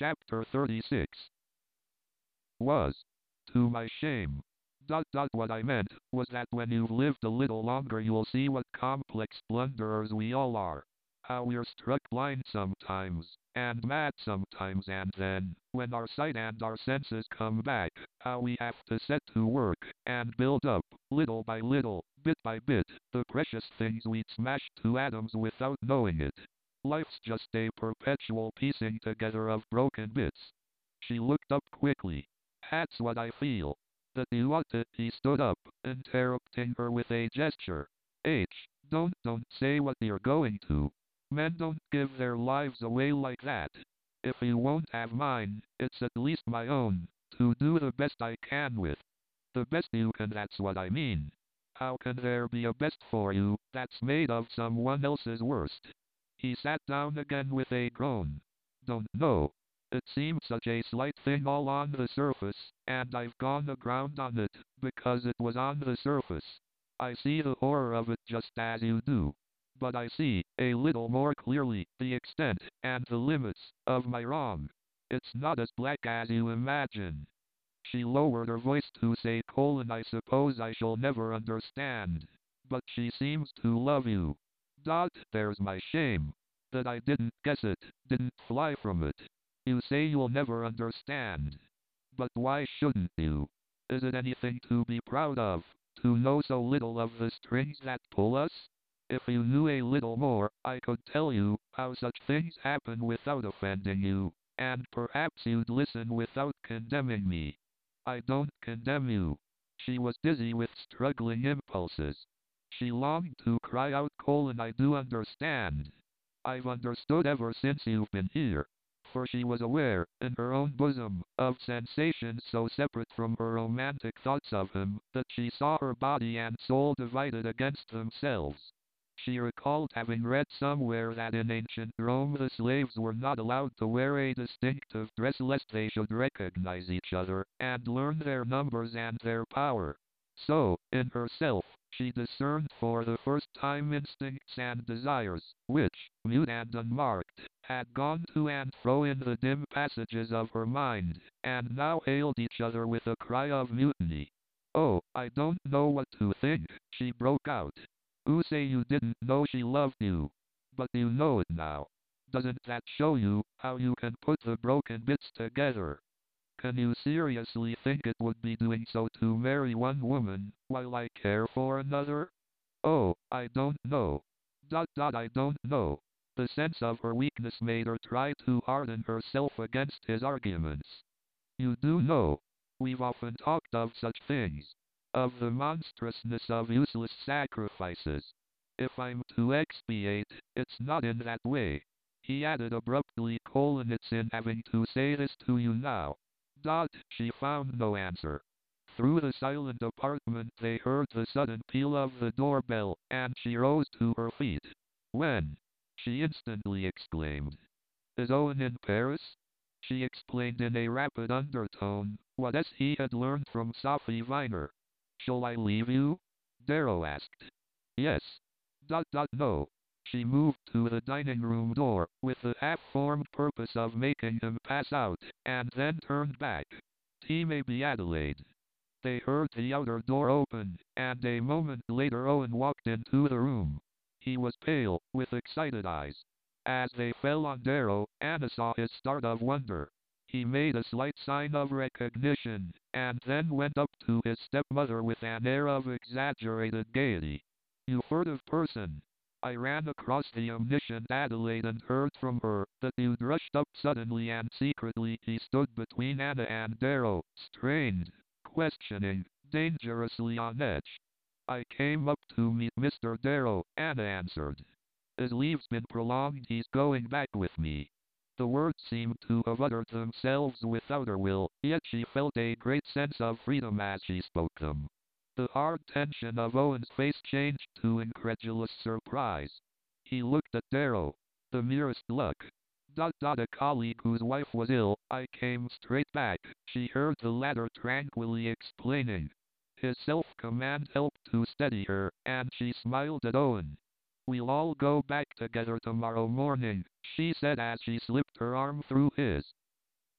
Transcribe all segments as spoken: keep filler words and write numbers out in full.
Chapter thirty-six. Was. To my shame. Dot dot what I meant was that when you've lived a little longer you'll see what complex blunderers we all are. How we're struck blind sometimes, and mad sometimes, and then, when our sight and our senses come back, how we have to set to work, and build up, little by little, bit by bit, the precious things we'd smash to atoms without knowing it. Life's just a perpetual piecing together of broken bits. She looked up quickly. That's what I feel. That you ought to. He stood up, interrupting her with a gesture. H. Don't, don't say what you're going to. Men don't give their lives away like that. If you won't have mine, it's at least my own, to do the best I can with. The best you can, that's what I mean. How can there be a best for you, that's made of someone else's worst? He sat down again with a groan. Don't know. It seemed such a slight thing all on the surface, and I've gone aground on it, because it was on the surface. I see the horror of it just as you do. But I see, a little more clearly, the extent, and the limits, of my wrong. It's not as black as you imagine. She lowered her voice to say, Colin, I suppose I shall never understand. But she seems to love you. Dot, there's my shame. That I didn't guess it, didn't fly from it. You say you'll never understand. But why shouldn't you? Is it anything to be proud of, to know so little of the strings that pull us? If you knew a little more, I could tell you how such things happen without offending you, and perhaps you'd listen without condemning me. I don't condemn you. She was dizzy with struggling impulses. She longed to cry out, Colin, I do understand. I've understood ever since you've been here. For she was aware, in her own bosom, of sensations so separate from her romantic thoughts of him, that she saw her body and soul divided against themselves. She recalled having read somewhere that in ancient Rome the slaves were not allowed to wear a distinctive dress lest they should recognize each other, and learn their numbers and their power. So, in herself, she discerned for the first time instincts and desires, which, mute and unmarked, had gone to and fro in the dim passages of her mind, and now hailed each other with a cry of mutiny. Oh, I don't know what to think, she broke out. You say you didn't know she loved you. But you know it now. Doesn't that show you how you can put the broken bits together? Can you seriously think it would be doing so to marry one woman, while I care for another? Oh, I don't know. Dot dot I don't know. The sense of her weakness made her try to harden herself against his arguments. You do know. We've often talked of such things. Of the monstrousness of useless sacrifices. If I'm to expiate, it's not in that way. He added abruptly, Colin, it's in having to say this to you now. Dot, she found no answer. Through the silent apartment they heard the sudden peal of the doorbell, and she rose to her feet. When? She instantly exclaimed. Is Owen in Paris? She explained in a rapid undertone, what as he had learned from Sophie Viner. Shall I leave you? Darrow asked. Yes. Dot dot no. She moved to the dining room door, with the half-formed purpose of making him pass out, and then turned back. Tea maybe, Adelaide. They heard the outer door open, and a moment later Owen walked into the room. He was pale, with excited eyes. As they fell on Darrow, Anna saw his start of wonder. He made a slight sign of recognition, and then went up to his stepmother with an air of exaggerated gaiety. You furtive person. I ran across the omniscient Adelaide and heard from her that you'd rushed up suddenly and secretly. He stood between Anna and Darrow, strained, questioning, dangerously on edge. I came up to meet Mister Darrow, Anna answered. His leave's been prolonged, he's going back with me. The words seemed to have uttered themselves without her will, yet she felt a great sense of freedom as she spoke them. The hard tension of Owen's face changed to incredulous surprise. He looked at Darrow. The merest luck. Dot dot a colleague whose wife was ill. I came straight back, she heard the latter tranquilly explaining. His self-command helped to steady her, and she smiled at Owen. We'll all go back together tomorrow morning, she said as she slipped her arm through his.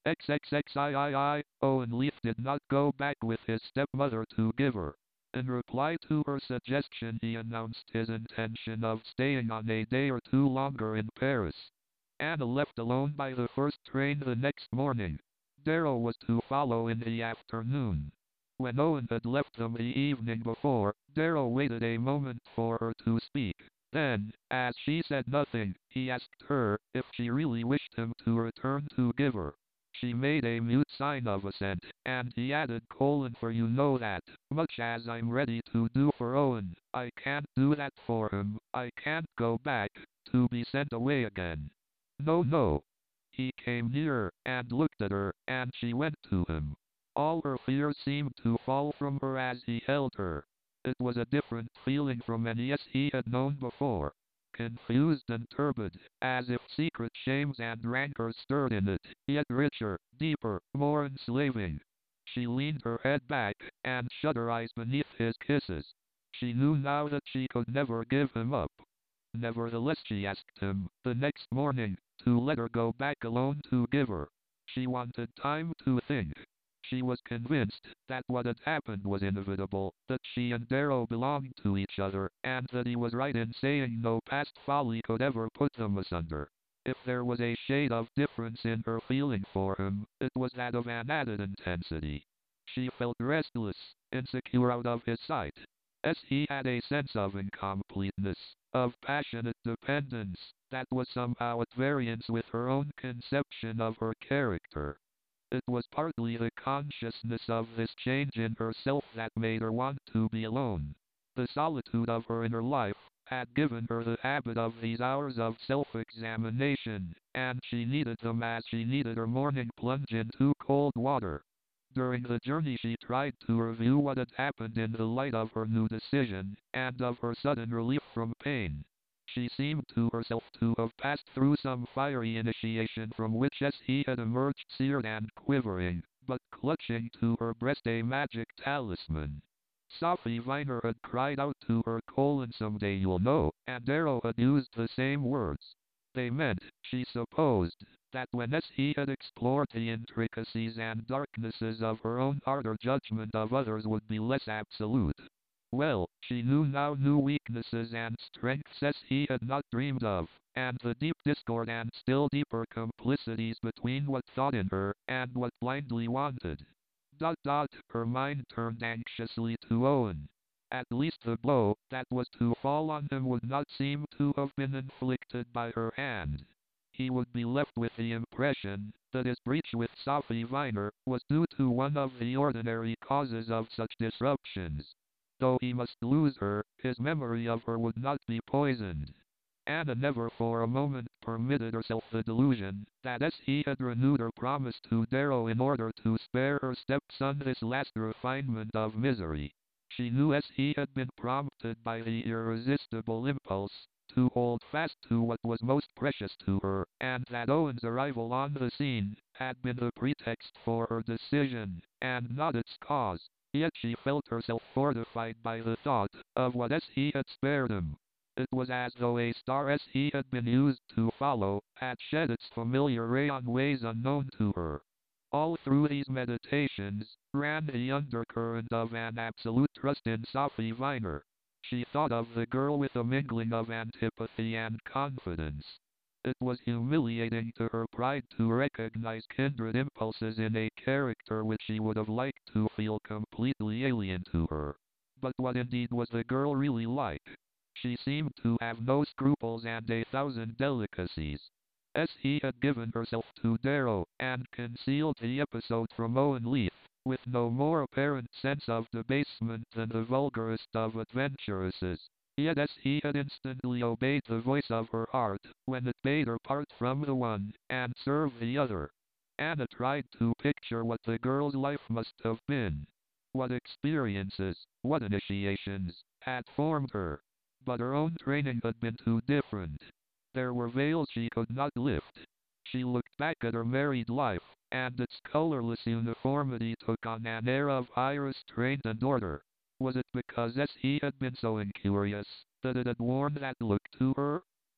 XXXIII, Owen Leaf did not go back with his stepmother to Giver. In reply to her suggestion, he announced his intention of staying on a day or two longer in Paris. Anna left alone by the first train the next morning. Darrow was to follow in the afternoon. When Owen had left them the evening before, Darrow waited a moment for her to speak. Then, as she said nothing, he asked her if she really wished him to return to Giver. She made a mute sign of assent, and he added, colon, for you know that, much as I'm ready to do for Owen, I can't do that for him. I can't go back, to be sent away again. No, no. He came nearer, and looked at her, and she went to him. All her fears seemed to fall from her as he held her. It was a different feeling from any as he had known before. Confused and turbid, as if secret shames and rancors stirred in it, yet richer, deeper, more enslaving. She leaned her head back, and shut her eyes beneath his kisses. She knew now that she could never give him up. Nevertheless, she asked him, the next morning, to let her go back alone to Giver. She wanted time to think. She was convinced that what had happened was inevitable, that she and Darrow belonged to each other, and that he was right in saying no past folly could ever put them asunder. If there was a shade of difference in her feeling for him, it was that of an added intensity. She felt restless, insecure out of his sight. As he had a sense of incompleteness, of passionate dependence, that was somehow at variance with her own conception of her character. It was partly the consciousness of this change in herself that made her want to be alone. The solitude of her inner life had given her the habit of these hours of self-examination, and she needed them as she needed her morning plunge into cold water. During the journey she tried to review what had happened in the light of her new decision, and of her sudden relief from pain. She seemed to herself to have passed through some fiery initiation from which as he had emerged seared and quivering, but clutching to her breast a magic talisman. Sophie Viner had cried out to her, colon, someday you'll know, and Darrow had used the same words. They meant, she supposed, that when as he had explored the intricacies and darknesses of her own heart, her judgment of others would be less absolute. Well, she knew now new weaknesses and strengths as he had not dreamed of, and the deep discord and still deeper complicities between what thought in her, and what blindly wanted. Dot dot, her mind turned anxiously to Owen. At least the blow that was to fall on him would not seem to have been inflicted by her hand. He would be left with the impression that his breach with Sophie Viner was due to one of the ordinary causes of such disruptions. Though he must lose her, his memory of her would not be poisoned. Anna never for a moment permitted herself the delusion that as he had renewed her promise to Darrow in order to spare her stepson this last refinement of misery. She knew as he had been prompted by the irresistible impulse to hold fast to what was most precious to her, and that Owen's arrival on the scene had been the pretext for her decision, and not its cause. Yet she felt herself fortified by the thought of what as he had spared him. It was as though a star as he had been used to follow had shed its familiar ray on ways unknown to her. All through these meditations ran the undercurrent of an absolute trust in Sophie Viner. She thought of the girl with a mingling of antipathy and confidence. It was humiliating to her pride to recognize kindred impulses in a character which she would have liked to feel completely alien to her. But what indeed was the girl really like? She seemed to have no scruples and a thousand delicacies. As he had given herself to Darrow, and concealed the episode from Owen Leaf, with no more apparent sense of debasement than the vulgarest of adventuresses. Yet as he had instantly obeyed the voice of her heart, when it bade her part from the one, and serve the other. Anna tried to picture what the girl's life must have been. What experiences, what initiations, had formed her. But her own training had been too different. There were veils she could not lift. She looked back at her married life, and its colorless uniformity took on an air of high restraint and order. Was it because as he had been so incurious, that it had worn that look to her?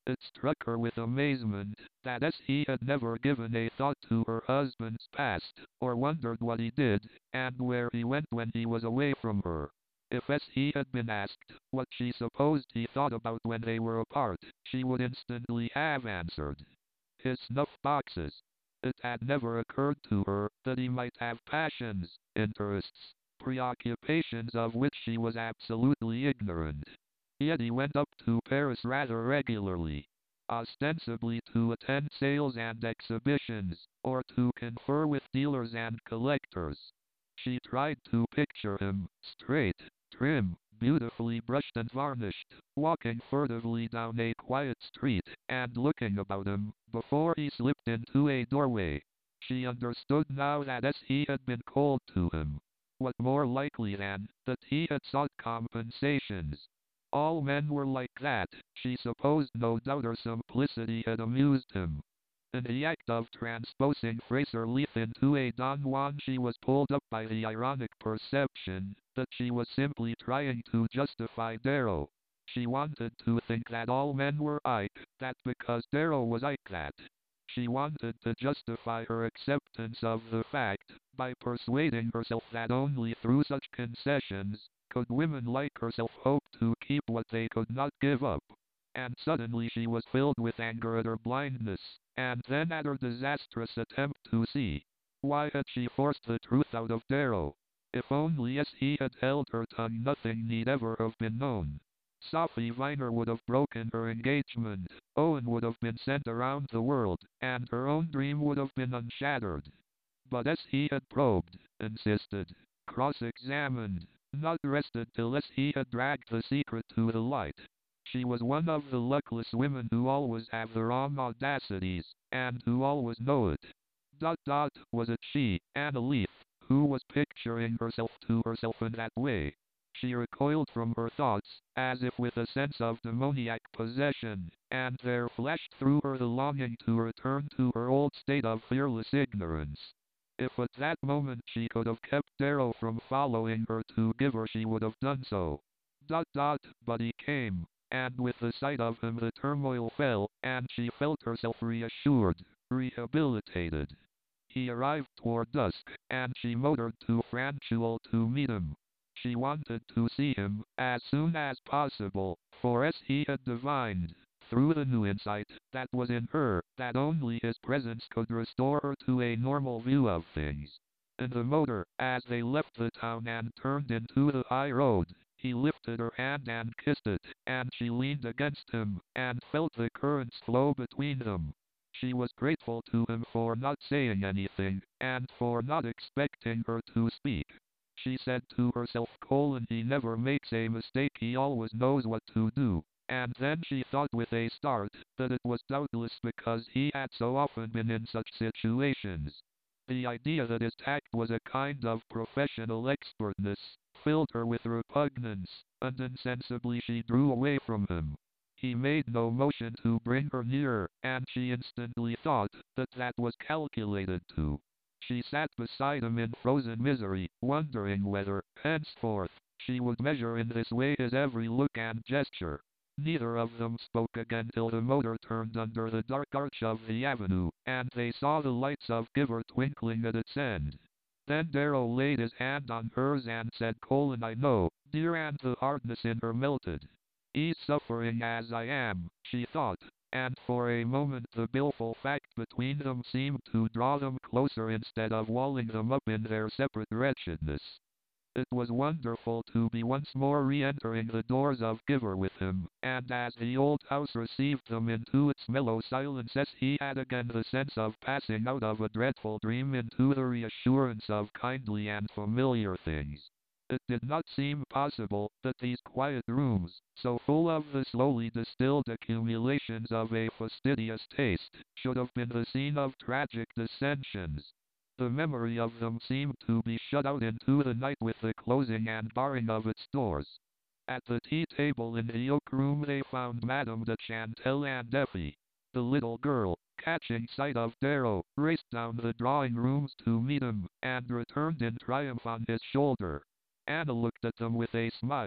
It struck her with amazement that as he had never given a thought to her husband's past, or wondered what he did, and where he went when he was away from her. If as he had been asked what she supposed he thought about when they were apart, she would instantly have answered, his snuff boxes. It had never occurred to her that he might have passions, interests, preoccupations of which she was absolutely ignorant. Yet he went up to Paris rather regularly, ostensibly to attend sales and exhibitions, or to confer with dealers and collectors. She tried to picture him, straight, trim, beautifully brushed and varnished, walking furtively down a quiet street, and looking about him, before he slipped into a doorway. She understood now that as he had been cold to him, what more likely than that he had sought compensations? All men were like that, she supposed. No doubt her simplicity had amused him. In the act of transposing Fraser Leith into a Don Juan, she was pulled up by the ironic perception that she was simply trying to justify Darrow. She wanted to think that all men were Ike, that because Darrow was Ike that. She wanted to justify her acceptance of the fact by persuading herself that only through such concessions could women like herself hope to keep what they could not give up. And suddenly she was filled with anger at her blindness, and then at her disastrous attempt to see. Why had she forced the truth out of Darrow? If only as he had held her tongue nothing need ever have been known. Sophie Viner would have broken her engagement, Owen would have been sent around the world, and her own dream would have been unshattered. But as he had probed, insisted, cross-examined, not rested till as he had dragged the secret to the light. She was one of the luckless women who always have their own audacities, and who always know it. Dot dot, was it she, Anna Leith, who was picturing herself to herself in that way? She recoiled from her thoughts, as if with a sense of demoniac possession, and there flashed through her the longing to return to her old state of fearless ignorance. If at that moment she could have kept Darrow from following her to give her, she would have done so. Dot dot, but he came, and with the sight of him the turmoil fell, and she felt herself reassured, rehabilitated. He arrived toward dusk, and she motored to Francheuil to meet him. She wanted to see him as soon as possible, for as he had divined, through the new insight that was in her, that only his presence could restore her to a normal view of things. In the motor, as they left the town and turned into the high road, he lifted her hand and kissed it, and she leaned against him, and felt the currents flow between them. She was grateful to him for not saying anything, and for not expecting her to speak. She said to herself, Colin, he never makes a mistake, he always knows what to do. And then she thought with a start that it was doubtless because he had so often been in such situations. The idea that his tact was a kind of professional expertness filled her with repugnance, and insensibly she drew away from him. He made no motion to bring her nearer, and she instantly thought that that was calculated to. She sat beside him in frozen misery, wondering whether, henceforth, she would measure in this way his every look and gesture. Neither of them spoke again till the motor turned under the dark arch of the avenue, and they saw the lights of Giver twinkling at its end. Then Darrow laid his hand on hers and said, Colin, I know, dear, and the hardness in her melted. He's suffering as I am, she thought, and for a moment the baleful fact between them seemed to draw them closer instead of walling them up in their separate wretchedness. It was wonderful to be once more re-entering the doors of Giver with him, and as the old house received them into its mellow silence, as he had again the sense of passing out of a dreadful dream into the reassurance of kindly and familiar things. It did not seem possible that these quiet rooms, so full of the slowly distilled accumulations of a fastidious taste, should have been the scene of tragic dissensions. The memory of them seemed to be shut out into the night with the closing and barring of its doors. At the tea table in the oak room they found Madame de Chantelle and Effie. The little girl, catching sight of Darrow, raced down the drawing rooms to meet him, and returned in triumph on his shoulder. Anna looked at them with a smile.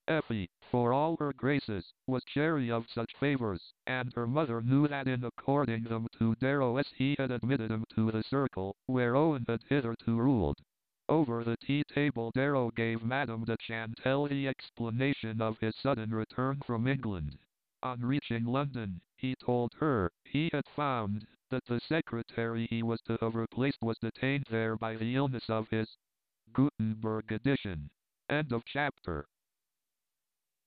Effie, for all her graces, was chary of such favors, and her mother knew that in according them to Darrow as he had admitted him to the circle, where Owen had hitherto ruled. Over the tea-table Darrow gave Madame de Chantelle the explanation of his sudden return from England. On reaching London, he told her he had found that the secretary he was to have replaced was detained there by the illness of his Gutenberg edition. End of chapter.